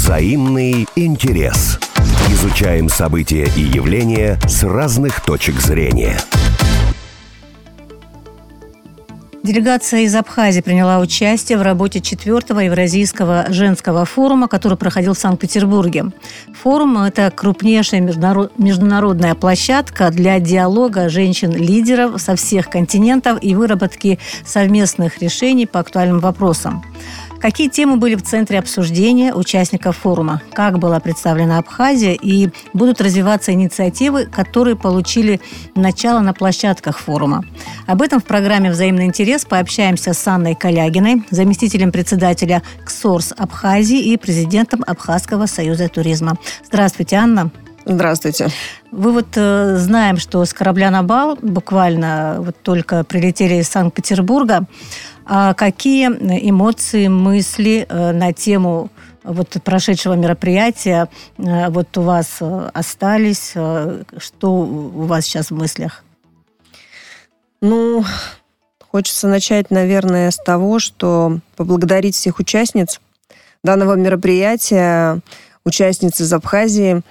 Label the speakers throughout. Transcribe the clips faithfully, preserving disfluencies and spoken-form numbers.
Speaker 1: Взаимный интерес. Изучаем события и явления с разных точек зрения.
Speaker 2: Делегация из Абхазии приняла участие в работе четвертого Евразийского женского форума, который проходил в Санкт-Петербурге. Форум – это крупнейшая международная площадка для диалога женщин-лидеров со всех континентов и выработки совместных решений по актуальным вопросам. Какие темы были в центре обсуждения участников форума? Как была представлена Абхазия? И будут развиваться инициативы, которые получили начало на площадках форума? Об этом в программе «Взаимный интерес» пообщаемся с Анной Калягиной, заместителем председателя КСОРС Абхазии и президентом Абхазского союза туризма. Здравствуйте, Анна.
Speaker 3: Здравствуйте.
Speaker 2: Вы вот э, знаем, что с корабля на бал буквально вот только прилетели из Санкт-Петербурга. А какие эмоции, мысли э, на тему вот прошедшего мероприятия э, вот у вас э, остались? Э, что у вас сейчас в мыслях?
Speaker 3: Ну, хочется начать, наверное, с того, что поблагодарить всех участниц данного мероприятия, участниц из Абхазии.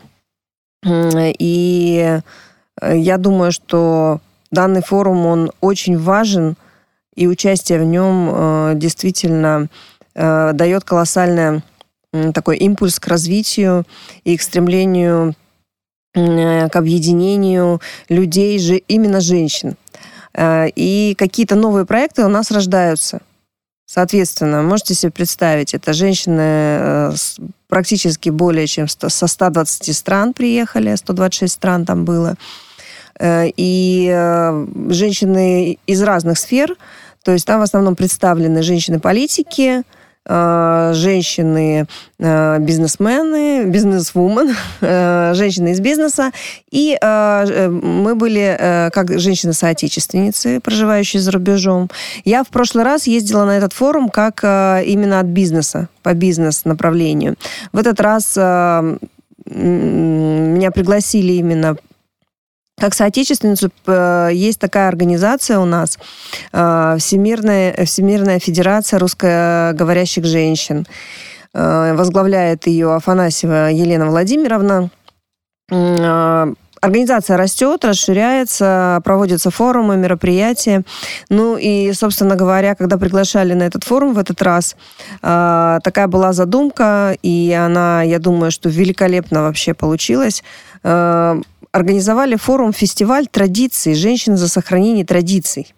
Speaker 3: И я думаю, что данный форум, он очень важен, и участие в нем действительно дает колоссальный такой импульс к развитию и к стремлению к объединению людей, именно женщин. И какие-то новые проекты у нас рождаются. Соответственно, можете себе представить, это женщины практически более чем со ста двадцати стран приехали, сто двадцать шесть стран там было. И женщины из разных сфер, то есть там в основном представлены женщины-политики, женщины-бизнесмены, бизнесвумен, женщины из бизнеса. И мы были как женщины-соотечественницы, проживающие за рубежом. Я в прошлый раз ездила на этот форум как именно от бизнеса, по бизнес-направлению. В этот раз меня пригласили именно как соотечественницу. Есть такая организация у нас, Всемирная, Всемирная Федерация русскоговорящих женщин. Возглавляет ее Афанасьева Елена Владимировна. Организация растет, расширяется, проводятся форумы, мероприятия. Ну и, собственно говоря, когда приглашали на этот форум в этот раз, такая была задумка, и она, я думаю, что великолепно вообще получилась. Организовали форум-фестиваль традиций, женщин за сохранение традиций.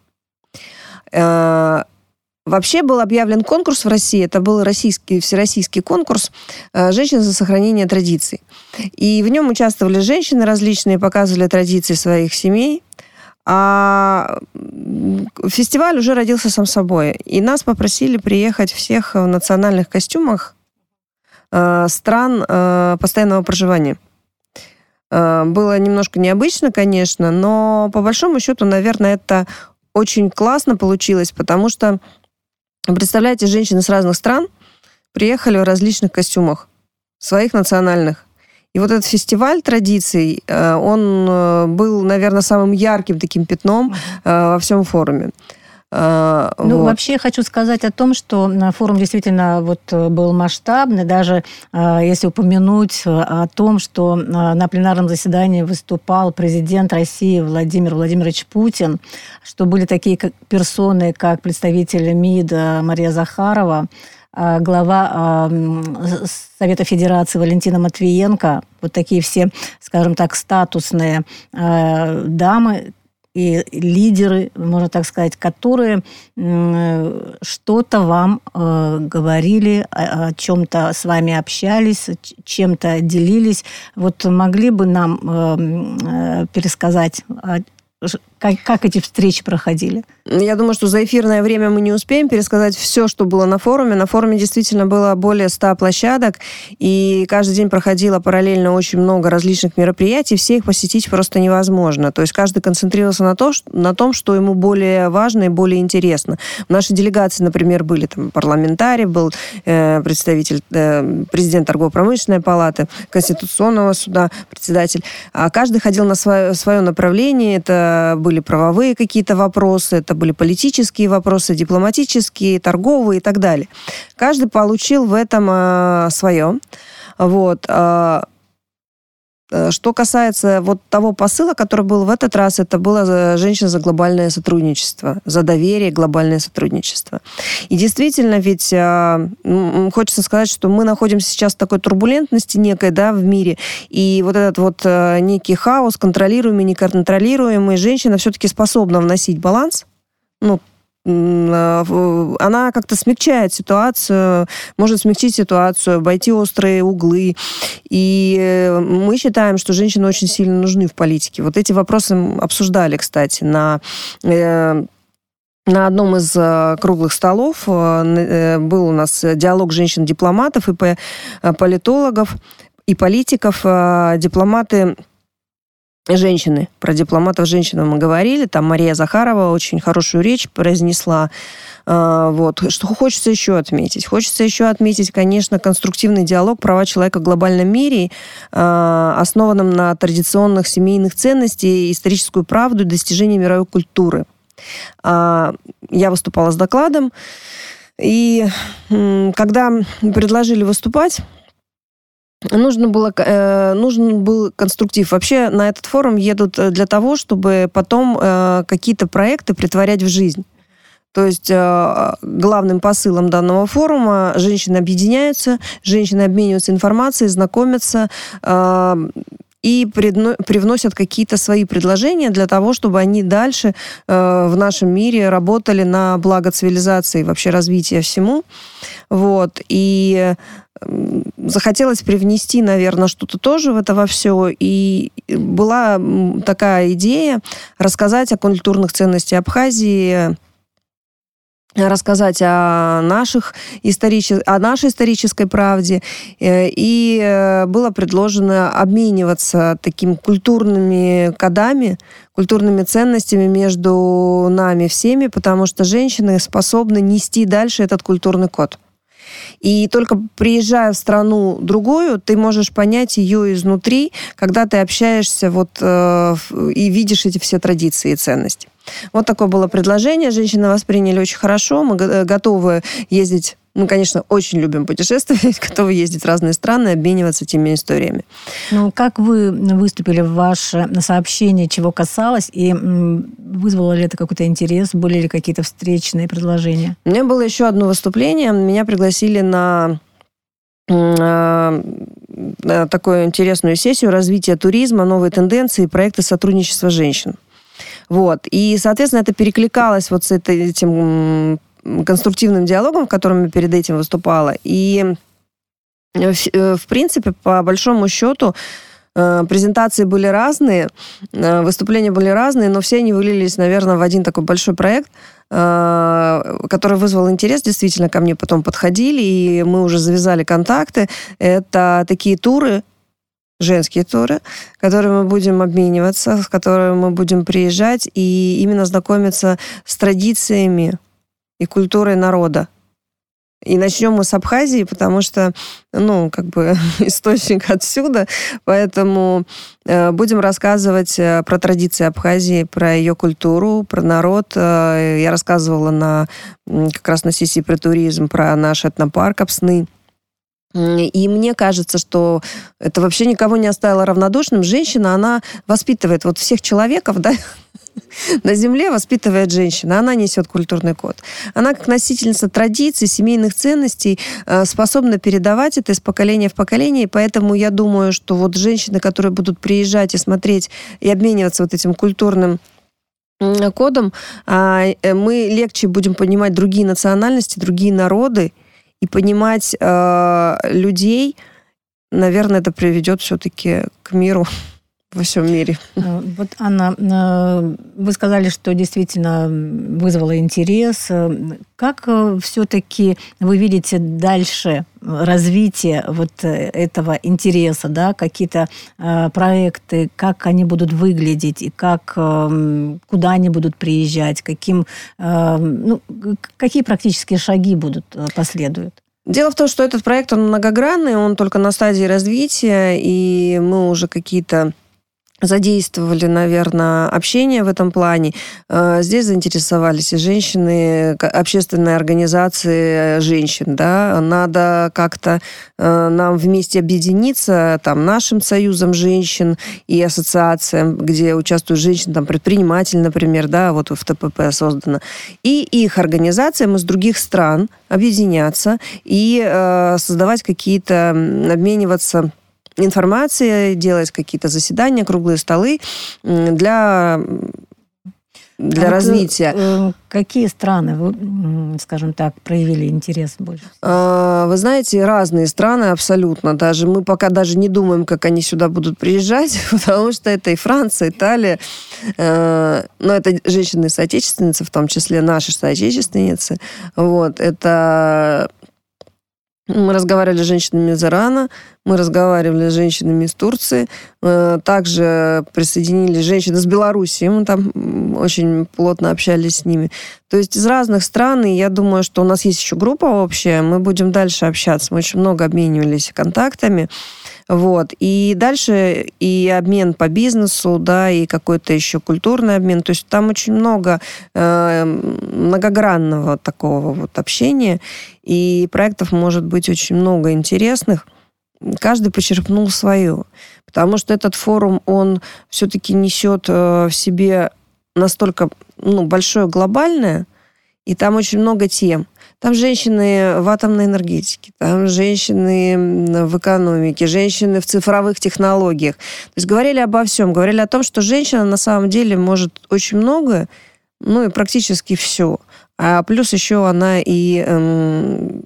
Speaker 3: Вообще был объявлен конкурс в России, это был российский, всероссийский конкурс «Женщины за сохранение традиций». И в нем участвовали женщины различные, показывали традиции своих семей. А фестиваль уже родился сам собой. И нас попросили приехать всех в национальных костюмах стран постоянного проживания. Было немножко необычно, конечно, но по большому счету, наверное, это очень классно получилось, потому что, представляете, женщины с разных стран приехали в различных костюмах, своих национальных. И вот этот фестиваль традиций, он был, наверное, самым ярким таким пятном во всем форуме.
Speaker 2: Ну, вот. Вообще хочу сказать о том, что форум действительно вот был масштабный, даже если упомянуть о том, что на пленарном заседании выступал президент России Владимир Владимирович Путин, что были такие персоны, как представитель МИД Мария Захарова, глава Совета Федерации Валентина Матвиенко, вот такие все, скажем так, статусные дамы, и лидеры, можно так сказать, которые что-то вам э, говорили, о, о чем-то с вами общались, чем-то делились. Вот могли бы нам э, пересказать, как, как эти встречи проходили?
Speaker 3: Я думаю, что за эфирное время мы не успеем пересказать все, что было на форуме. На форуме действительно было более ста площадок, и каждый день проходило параллельно очень много различных мероприятий. Все их посетить просто невозможно. То есть каждый концентрировался на, то, что, на том, что ему более важно и более интересно. В нашей делегации, например, были там парламентарии, был э, представитель, э, президент торгово-промышленной палаты, Конституционного суда, председатель. А каждый ходил на свое, свое направление. Это были правовые какие-то вопросы, это были политические вопросы, дипломатические, торговые и так далее. Каждый получил в этом э, свое. Вот. Что касается вот того посыла, который был в этот раз, это была женщина за глобальное сотрудничество, за доверие, глобальное сотрудничество. И действительно, ведь хочется сказать, что мы находимся сейчас в такой турбулентности некой, да, в мире, и вот этот вот некий хаос, контролируемый, неконтролируемый, женщина все-таки способна вносить баланс, ну, она как-то смягчает ситуацию, может смягчить ситуацию, обойти острые углы. И мы считаем, что женщины очень сильно нужны в политике. Вот эти вопросы обсуждали, кстати, на... На одном из круглых столов был у нас диалог женщин-дипломатов и политологов, и политиков. Дипломаты женщины, про дипломатов женщин мы говорили, там Мария Захарова очень хорошую речь произнесла. Вот. Что хочется еще отметить? Хочется еще отметить, конечно, конструктивный диалог права человека в глобальном мире, основанном на традиционных семейных ценностях, историческую правду и достижение мировой культуры. Я выступала с докладом, и когда предложили выступать, Нужно было, э, нужен был конструктив. Вообще на этот форум едут для того, чтобы потом э, какие-то проекты претворять в жизнь. То есть э, главным посылом данного форума женщины объединяются, женщины обмениваются информацией, знакомятся э, и предно, привносят какие-то свои предложения для того, чтобы они дальше э, в нашем мире работали на благо цивилизации и вообще развития всему. Вот. И захотелось привнести, наверное, что-то тоже в это во все. И была такая идея рассказать о культурных ценностях Абхазии, рассказать о, наших историчес... о нашей исторической правде. И было предложено обмениваться такими культурными кодами, культурными ценностями между нами всеми, потому что женщины способны нести дальше этот культурный код. И только приезжая в страну другую, ты можешь понять ее изнутри, когда ты общаешься вот, э, и видишь эти все традиции и ценности. Вот такое было предложение. Женщины восприняли очень хорошо. Мы готовы ездить, мы, конечно, очень любим путешествовать, готовы ездить в разные страны, обмениваться этими историями.
Speaker 2: Ну, как вы выступили в ваше сообщение, чего касалось, и вызвало ли это какой-то интерес, были ли какие-то встречные предложения?
Speaker 3: У меня было еще одно выступление. Меня пригласили на такую интересную сессию развития туризма, новые тенденции и проекты сотрудничества женщин. Вот. И, соответственно, это перекликалось вот с этим конструктивным диалогом, в котором я перед этим выступала. И, в принципе, по большому счету, презентации были разные, выступления были разные, но все они вылились, наверное, в один такой большой проект, который вызвал интерес. Действительно, ко мне потом подходили, и мы уже завязали контакты. Это такие туры, женские туры, которые мы будем обмениваться, с которыми мы будем приезжать и именно знакомиться с традициями и культурой народа. И начнем мы с Абхазии, потому что, ну, как бы источник отсюда, поэтому э, будем рассказывать про традиции Абхазии, про ее культуру, про народ. Э, я рассказывала на, как раз на сессии про туризм, про наш этнопарк Апсны. И мне кажется, что это вообще никого не оставило равнодушным. Женщина, она воспитывает вот всех человеков, да, на земле воспитывает женщина, она несет культурный код. Она, как носительница традиций, семейных ценностей, способна передавать это из поколения в поколение, и поэтому я думаю, что вот женщины, которые будут приезжать и смотреть, и обмениваться вот этим культурным кодом, мы легче будем понимать другие национальности, другие народы, и понимать э, людей, наверное, это приведет все-таки к миру во всем мире.
Speaker 2: Вот, Анна, вы сказали, что действительно вызвало интерес. Как все-таки вы видите дальше развитие вот этого интереса, да, какие-то э, проекты, как они будут выглядеть, и как, э, куда они будут приезжать, каким, э, ну, какие практические шаги будут, последуют?
Speaker 3: Дело в том, что этот проект, он многогранный, он только на стадии развития, и мы уже какие-то задействовали, наверное, общение в этом плане. Здесь заинтересовались и женщины, общественные организации женщин. Да? Надо как-то нам вместе объединиться там, нашим союзом женщин и ассоциациям, где участвуют женщины, там, предприниматели, например, да, вот в ТПП создано, и их организациям из других стран объединяться и э, создавать какие-то, обмениваться информацией, делать какие-то заседания, круглые столы для, для а развития.
Speaker 2: Вот, какие страны, вы, скажем так, проявили интерес больше?
Speaker 3: Вы знаете, разные страны абсолютно. Даже мы пока даже не думаем, как они сюда будут приезжать, потому что это и Франция, Италия. Но это женщины-соотечественницы, в том числе наши соотечественницы. Вот, это... Мы разговаривали с женщинами из Ирана, мы разговаривали с женщинами из Турции, также присоединились женщины из Белоруссии, мы там очень плотно общались с ними. То есть из разных стран, и я думаю, что у нас есть еще группа общая, мы будем дальше общаться, мы очень много обменивались контактами. Вот. И дальше и обмен по бизнесу, да, и какой-то еще культурный обмен. То есть там очень много э, многогранного такого вот общения, и проектов может быть очень много интересных. Каждый почерпнул свое. Потому что этот форум, он все-таки несет э, в себе настолько ну, большое глобальное, и там очень много тем. Там женщины в атомной энергетике, там женщины в экономике, женщины в цифровых технологиях. То есть говорили обо всем. Говорили о том, что женщина на самом деле может очень многое, ну и практически все. А плюс еще она и... Эм,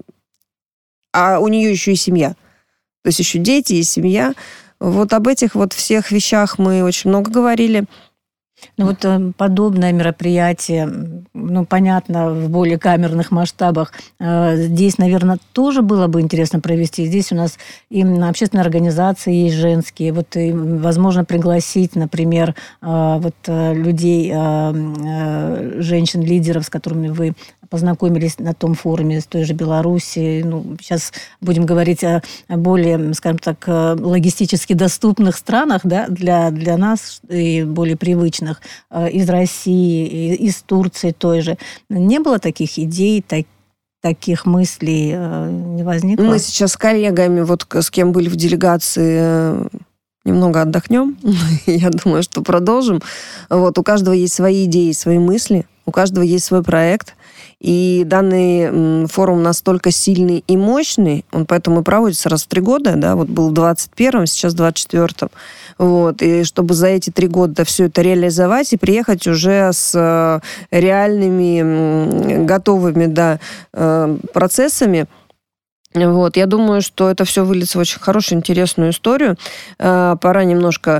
Speaker 3: а у нее еще и семья. То есть еще дети и семья. Вот об этих вот всех вещах мы очень много говорили.
Speaker 2: Ну вот подобное мероприятие, ну, понятно, в более камерных масштабах, здесь, наверное, тоже было бы интересно провести. Здесь у нас и общественные организации есть женские. Вот и, возможно, пригласить, например, вот людей, женщин-лидеров, с которыми вы познакомились на том форуме, с той же Беларуси. Ну, сейчас будем говорить о более, скажем так, логистически доступных странах, да, для, для нас и более привычных, из России, из Турции той же. Не было таких идей, так, таких мыслей не возникло?
Speaker 3: Мы сейчас с коллегами, вот с кем были в делегации, немного отдохнем. Я думаю, что продолжим. Вот, у каждого есть свои идеи, свои мысли, у каждого есть свой проект. И данный форум настолько сильный и мощный, он поэтому и проводится раз в три года, да, вот был в двадцать первом, сейчас в двадцать четвёртом. Вот, и чтобы за эти три года все это реализовать и приехать уже с реальными, готовыми, да, процессами. Вот, я думаю, что это все выльется в очень хорошую, интересную историю. Пора немножко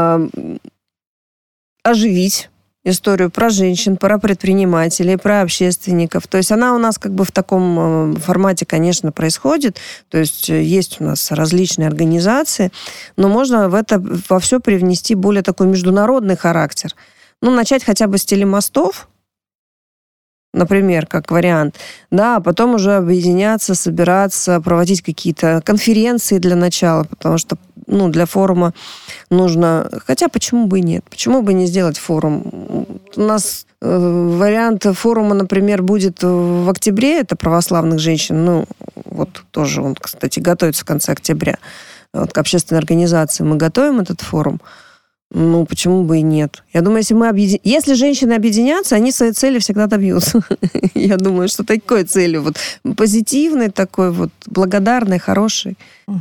Speaker 3: оживить историю про женщин, про предпринимателей, про общественников. То есть она у нас как бы в таком формате, конечно, происходит. То есть есть у нас различные организации, но можно в это во все привнести более такой международный характер. Ну, начать хотя бы с телемостов, например, как вариант, да, а потом уже объединяться, собираться, проводить какие-то конференции для начала, потому что, ну, для форума нужно... Хотя почему бы и нет? Почему бы не сделать форум? У нас э, вариант форума, например, будет в октябре, это православных женщин, ну, вот тоже он, кстати, готовится в конце октября. Вот к общественной организации мы готовим этот форум. Ну, почему бы и нет? Я думаю, если мы объедин... если женщины объединятся, они своей цели всегда добьются. Я думаю, что такой целью, вот позитивной такой, вот благодарной, хорошей.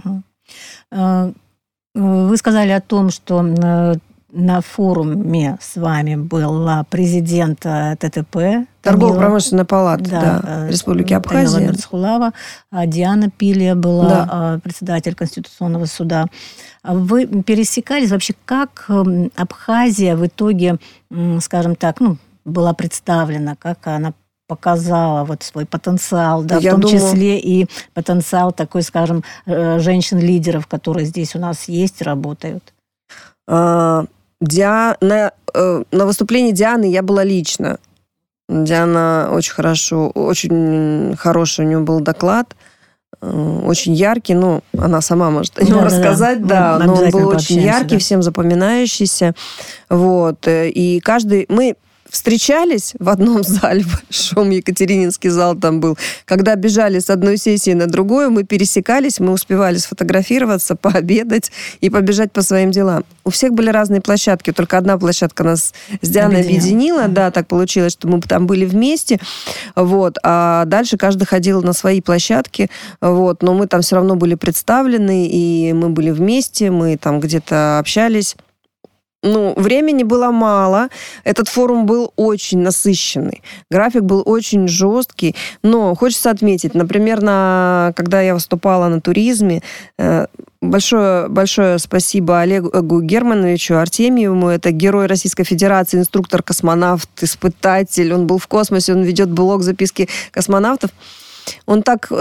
Speaker 2: Вы сказали о том, что на форуме с вами была президент ТТП.
Speaker 3: Торгово-промышленная палата, да, да, Республики Абхазия.
Speaker 2: Мерцхулава, Диана Пилия была, да, председатель Конституционного суда. Вы пересекались вообще, как Абхазия в итоге, скажем так, ну, была представлена, как она показала вот свой потенциал, да, в том думаю... числе и потенциал такой, скажем, женщин-лидеров, которые здесь у нас есть и работают?
Speaker 3: А, Диана, на, на выступлении Дианы я была лично. Диана очень хорошо, очень хороший у нее был доклад. очень яркий, ну, она сама может о нем да, рассказать, да, да. Но он был очень яркий, да. Всем запоминающийся. Вот. И каждый... Мы встречались в одном зале, большом Екатерининский зал там был. Когда бежали с одной сессии на другую, мы пересекались, мы успевали сфотографироваться, пообедать и побежать по своим делам. У всех были разные площадки, только одна площадка нас с Дианой объединила. Да, так получилось, что мы там были вместе. Вот. А дальше каждый ходил на свои площадки. Вот. Но мы там все равно были представлены, и мы были вместе, мы там где-то общались. Ну, времени было мало, этот форум был очень насыщенный, график был очень жесткий, но хочется отметить, например, на, когда я выступала на туризме, большое, большое спасибо Олегу Германовичу Артемьеву, это герой Российской Федерации, инструктор-космонавт, испытатель, он был в космосе, он ведет блог записки космонавтов, он так...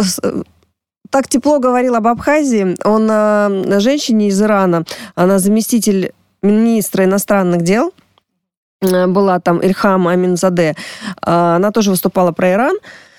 Speaker 3: Так тепло говорил об Абхазии, он о женщине из Ирана, она заместитель министра иностранных дел, была там Ильхам Аминзаде, она тоже выступала про Иран,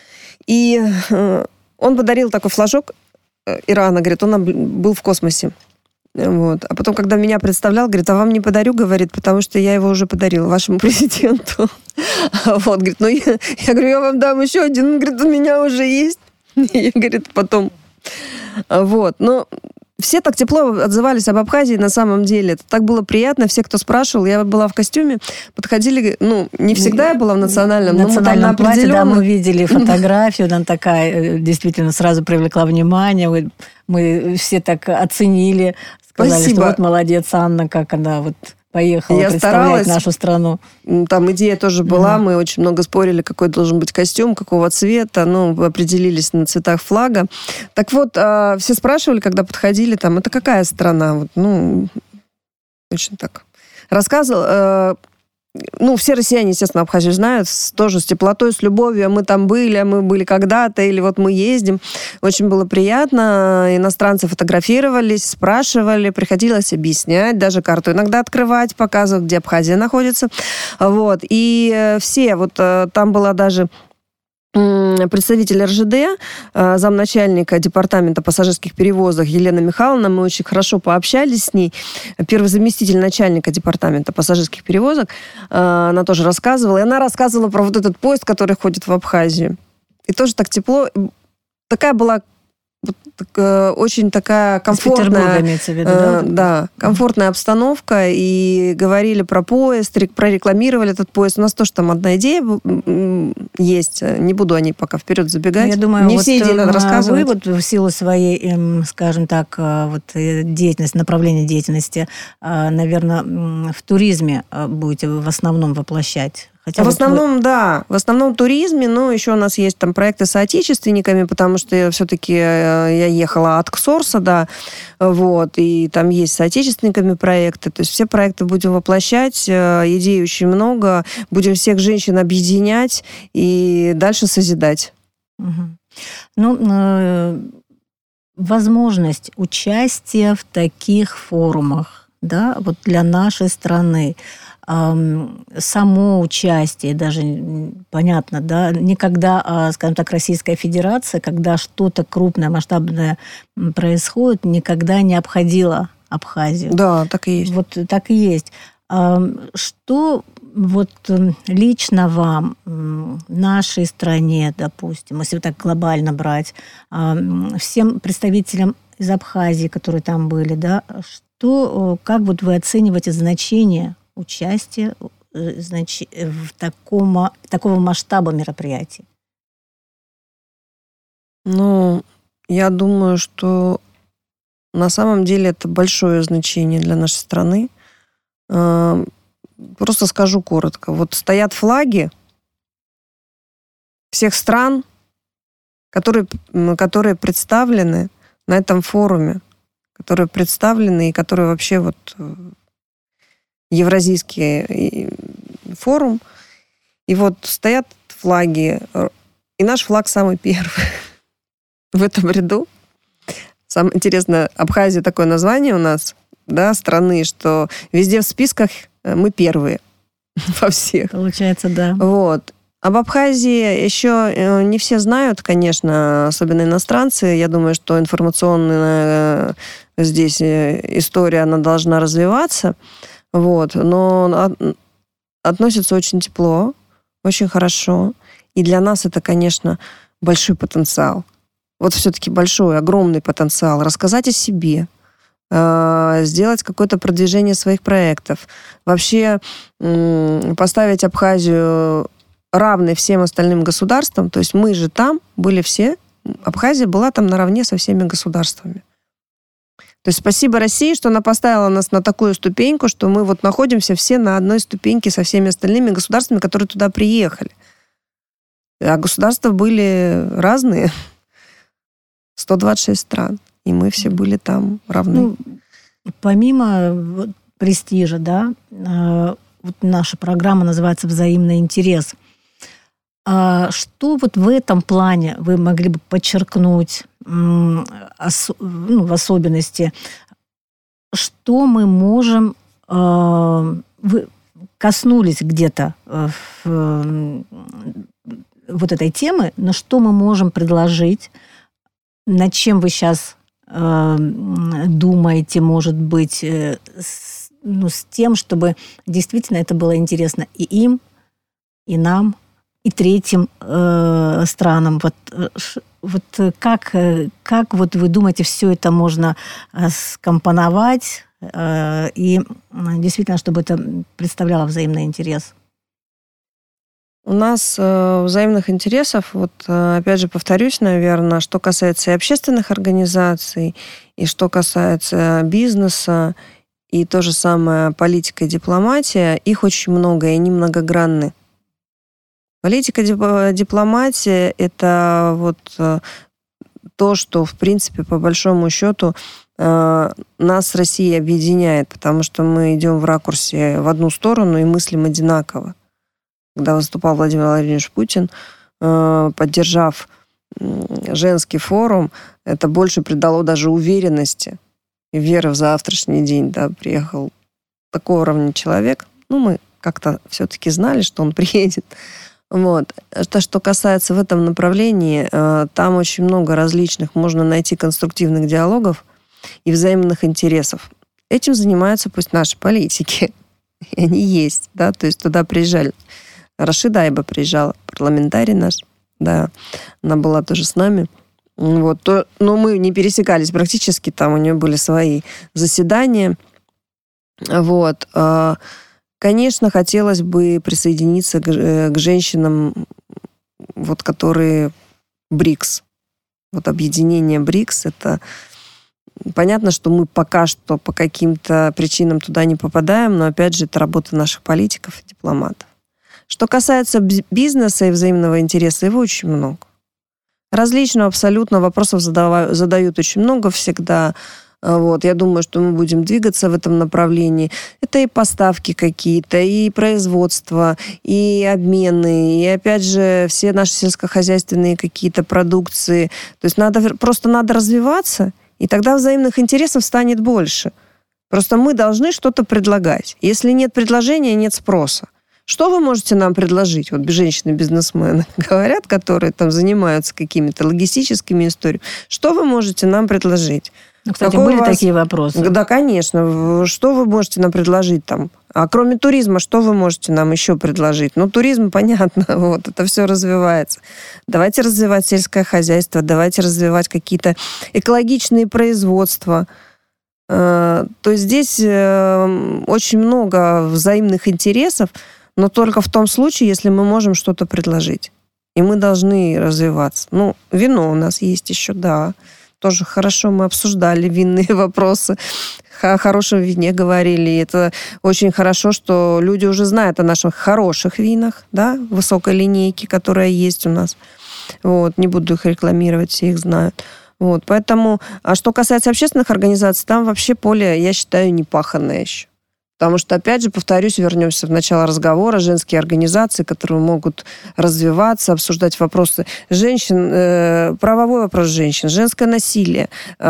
Speaker 3: и он подарил такой флажок Ирана, говорит, он был в космосе. Вот. А потом, когда меня представлял, говорит, а вам не подарю, говорит, потому что я его уже подарил вашему президенту. Вот, говорит, ну я, я говорю, я вам дам еще один, он говорит, у меня уже есть. И, говорит, потом. Вот, но... Все так тепло отзывались об Абхазии на самом деле. Это так было приятно. Все, кто спрашивал, я была в костюме, подходили, ну, не всегда я была в национальном,
Speaker 2: в национальном платье, определенном... да, мы видели фотографию, она такая, действительно, сразу привлекла внимание. Мы все так оценили, сказали, Спасибо. Что вот молодец Анна, как она вот... Поехала я представлять нашу страну.
Speaker 3: Там идея тоже была. Mm-hmm. Мы очень много спорили, какой должен быть костюм, какого цвета. Ну, определились на цветах флага. Так вот, все спрашивали, когда подходили, там, это какая страна? Вот, ну, очень так. Рассказывал... Ну, все россияне, естественно, Абхазию знают, тоже с теплотой, с любовью. А мы там были, а мы были когда-то, или вот мы ездим. Очень было приятно. Иностранцы фотографировались, спрашивали, приходилось объяснять, даже карту иногда открывать, показывать, где Абхазия находится. Вот. И все, вот там была даже... представитель эр жэ дэ, замначальника департамента пассажирских перевозок Елена Михайловна, мы очень хорошо пообщались с ней, первый заместитель начальника департамента пассажирских перевозок, она тоже рассказывала, и она рассказывала про вот этот поезд, который ходит в Абхазию. И тоже так тепло, такая была вот, так, очень такая комфортная, имеется в виду, да? Э, да, комфортная обстановка, и говорили про поезд, прорекламировали этот поезд. У нас тоже там одна идея есть, не буду о ней пока вперед забегать.
Speaker 2: Я думаю,
Speaker 3: не
Speaker 2: вот
Speaker 3: все идеи надо рассказывать.
Speaker 2: Вы вот в силу своей, скажем так, вот деятельности, направления деятельности, наверное, в туризме будете в основном воплощать. Хотя
Speaker 3: в
Speaker 2: вот
Speaker 3: основном,
Speaker 2: вы...
Speaker 3: да. В основном туризме, но еще у нас есть там проекты с соотечественниками, потому что я, все-таки я ехала от КСОРСа, да, вот, и там есть с соотечественниками проекты. То есть все проекты будем воплощать, идей очень много, будем всех женщин объединять и дальше созидать.
Speaker 2: Угу. Ну, э, возможность участия в таких форумах, да, вот для нашей страны, само участие, даже понятно, да, никогда, скажем так, Российская Федерация, когда что-то крупное, масштабное происходит, никогда не обходила Абхазию.
Speaker 3: Да, так и есть.
Speaker 2: Вот так и есть. Что вот лично вам, нашей стране, допустим, если так глобально брать, всем представителям из Абхазии, которые там были, да, что, как вот вы оцениваете значение участие значит, в таком, такого масштаба мероприятий?
Speaker 3: Ну, я думаю, что на самом деле это большое значение для нашей страны. Просто скажу коротко. Вот стоят флаги всех стран, которые, которые представлены на этом форуме, которые представлены и которые вообще вот... Евразийский форум, и вот стоят флаги, и наш флаг самый первый в этом ряду. Самое интересное, Абхазия такое название у нас, да, страны, что везде в списках мы первые во всех.
Speaker 2: Получается, да.
Speaker 3: Вот. Об Абхазии еще не все знают, конечно, особенно иностранцы. Я думаю, что информационная здесь история, она должна развиваться. Вот. Но относятся очень тепло, очень хорошо. И для нас это, конечно, большой потенциал. Вот все-таки большой, огромный потенциал. Рассказать о себе, сделать какое-то продвижение своих проектов. Вообще поставить Абхазию равной всем остальным государствам. То есть мы же там были все. Абхазия была там наравне со всеми государствами. То есть спасибо России, что она поставила нас на такую ступеньку, что мы вот находимся все на одной ступеньке со всеми остальными государствами, которые туда приехали. А государства были разные. сто двадцать шесть стран. И мы все были там равны.
Speaker 2: Ну, помимо вот, престижа, да, э, вот наша программа называется «Взаимный интерес». А что вот в этом плане вы могли бы подчеркнуть, м, ос, ну, в особенности, что мы можем... Э, вы коснулись где-то э, в, вот этой темы, но что мы можем предложить, над чем вы сейчас э, думаете, может быть, э, с, ну, с тем, чтобы действительно это было интересно и им, и нам, и третьим э, странам. Вот, вот как, как вот вы думаете, все это можно скомпоновать э, и действительно, чтобы это представляло взаимный интерес?
Speaker 3: У нас э, взаимных интересов, вот э, опять же повторюсь, наверное, что касается и общественных организаций, и что касается бизнеса, и то же самое политика и дипломатия, их очень много, и они многогранны. Политика, дипломатия – это вот э, то, что, в принципе, по большому счету, э, нас с Россией объединяет, потому что мы идем в ракурсе в одну сторону и мыслим одинаково. Когда выступал Владимир Владимирович Путин, поддержав женский форум, это больше придало даже уверенности и веры в завтрашний день. Да, приехал такого уровня человек. Ну, мы как-то все-таки знали, что он приедет. Вот. То, что касается в этом направлении, там очень много различных, можно найти конструктивных диалогов и взаимных интересов. Этим занимаются пусть наши политики. И они есть, да, то есть туда приезжали. Рашида Айба приезжала, парламентарий наш, да, она была тоже с нами. Вот, то, но мы не пересекались практически, там у нее были свои заседания. Вот. Конечно, хотелось бы присоединиться к, к женщинам, вот, которые БРИКС. Вот объединение БРИКС, это понятно, что мы пока что по каким-то причинам туда не попадаем, но, опять же, это работа наших политиков и дипломатов. Что касается бизнеса и взаимного интереса, его очень много. Различного абсолютно вопросов задавают, задают очень много всегда. Вот. Я думаю, что мы будем двигаться в этом направлении. Это и поставки какие-то, и производство, и обмены, и, опять же, все наши сельскохозяйственные какие-то продукции. То есть надо, просто надо развиваться, и тогда взаимных интересов станет больше. Просто мы должны что-то предлагать. Если нет предложения, нет спроса. Что вы можете нам предложить? Вот женщины-бизнесмены говорят, которые там занимаются какими-то логистическими историями. Что вы можете нам предложить?
Speaker 2: Ну, кстати, Какой были вас... такие вопросы?
Speaker 3: Да, конечно. Что вы можете нам предложить там? А кроме туризма, что вы можете нам еще предложить? Ну, туризм, понятно, вот, это все развивается. Давайте развивать сельское хозяйство, давайте развивать какие-то экологичные производства. То есть здесь очень много взаимных интересов, но только в том случае, если мы можем что-то предложить. И мы должны развиваться. Ну, вино у нас есть еще, да. Тоже хорошо, мы обсуждали винные вопросы. О хорошем вине говорили. И это очень хорошо, что люди уже знают о наших хороших винах, да, высокой линейки, которая есть у нас. Вот, не буду их рекламировать, все их знают. Вот, поэтому, а что касается общественных организаций, там вообще поле, я считаю, не паханное еще. Потому что, опять же, повторюсь, вернемся в начало разговора, женские организации, которые могут развиваться, обсуждать вопросы женщин, э, правовой вопрос женщин, женское насилие.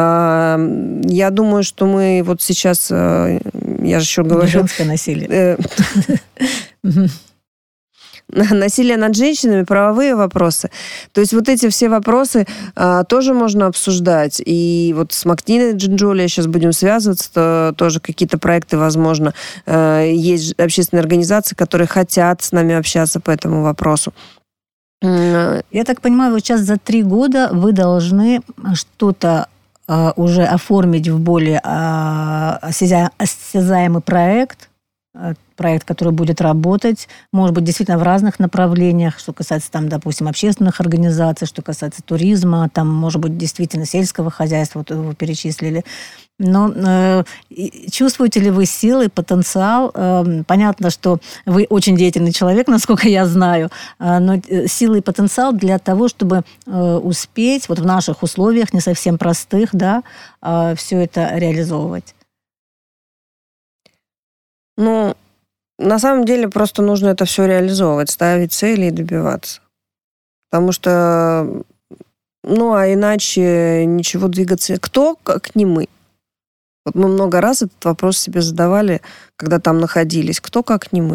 Speaker 3: Э, я думаю, что мы вот сейчас, э, я же еще говорю...
Speaker 2: Женское насилие.
Speaker 3: насилие над женщинами, правовые вопросы. То есть вот эти все вопросы а, тоже можно обсуждать. И вот с Мактиной Джинджоли сейчас будем связываться, то тоже какие-то проекты, возможно. А, есть общественные организации, которые хотят с нами общаться по этому вопросу.
Speaker 2: Я так понимаю, вот сейчас за три года вы должны что-то а, уже оформить в более а, осяза, осязаемый проект, проект, который будет работать, может быть, действительно в разных направлениях, что касается, там, допустим, общественных организаций, что касается туризма, там, может быть, действительно сельского хозяйства, вот вы перечислили. Но э, чувствуете ли вы силы, потенциал? Э, понятно, что вы очень деятельный человек, насколько я знаю, э, но силы и потенциал для того, чтобы э, успеть вот в наших условиях, не совсем простых, да, э, все это реализовывать.
Speaker 3: Ну, на самом деле просто нужно это все реализовывать, ставить цели и добиваться. Потому что, ну, а иначе ничего двигаться... Кто, как не мы? Вот мы много раз этот вопрос себе задавали, когда там находились. Кто, как не мы?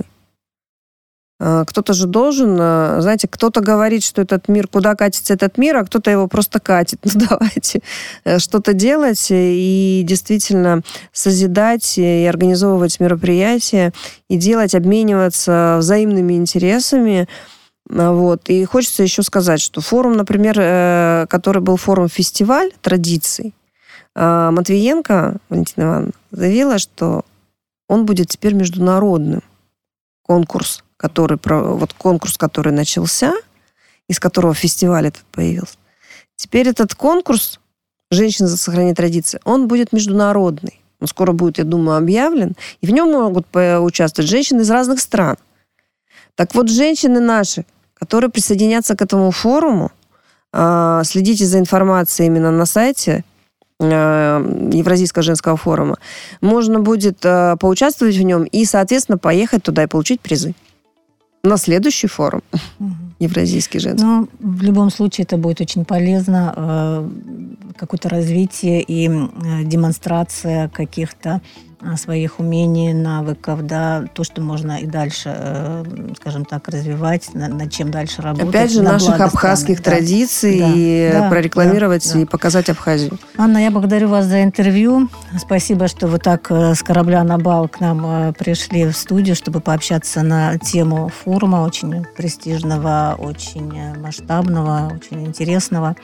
Speaker 3: Кто-то же должен, знаете, кто-то говорит, что этот мир, куда катится этот мир, а кто-то его просто катит. Ну, давайте что-то делать и действительно созидать и организовывать мероприятия, и делать, обмениваться взаимными интересами. Вот. И хочется еще сказать, что форум, например, который был форум-фестиваль традиций, Матвиенко Валентина Ивановна заявила, что он будет теперь международным. Конкурс, который, вот конкурс, который начался, из которого фестиваль этот появился. Теперь этот конкурс «Женщины за сохранение традиций», он будет международный. Он скоро будет, я думаю, объявлен. И в нем могут участвовать женщины из разных стран. Так вот, женщины наши, которые присоединятся к этому форуму, следите за информацией именно на сайте Евразийского женского форума, можно будет э, поучаствовать в нем и, соответственно, поехать туда и получить призы на следующий форум угу. Евразийский женский.
Speaker 2: Ну, в любом случае это будет очень полезно, э, какое-то развитие и э, демонстрация каких-то своих умений, навыков, да, то, что можно и дальше, э, скажем так, развивать, на, над чем дальше работать.
Speaker 3: Опять же, наших абхазских страны. Традиций да. и да, прорекламировать да, и да. показать Абхазию.
Speaker 2: Анна, я благодарю вас за интервью. Спасибо, что вы так с корабля на бал к нам пришли в студию, чтобы пообщаться на тему форума, очень престижного, очень масштабного, очень интересного.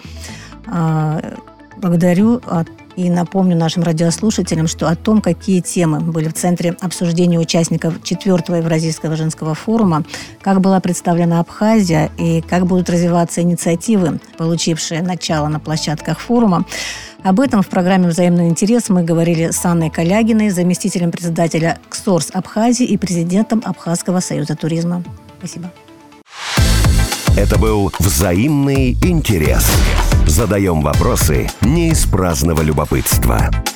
Speaker 2: Благодарю и напомню нашим радиослушателям, что о том, какие темы были в центре обсуждения участников четвертого Евразийского женского форума, как была представлена Абхазия и как будут развиваться инициативы, получившие начало на площадках форума, об этом в программе «Взаимный интерес» мы говорили с Анной Калягиной, заместителем председателя КСОРС Абхазии и президентом Абхазского союза туризма. Спасибо.
Speaker 1: Это был «Взаимный интерес». Задаем вопросы не из праздного любопытства.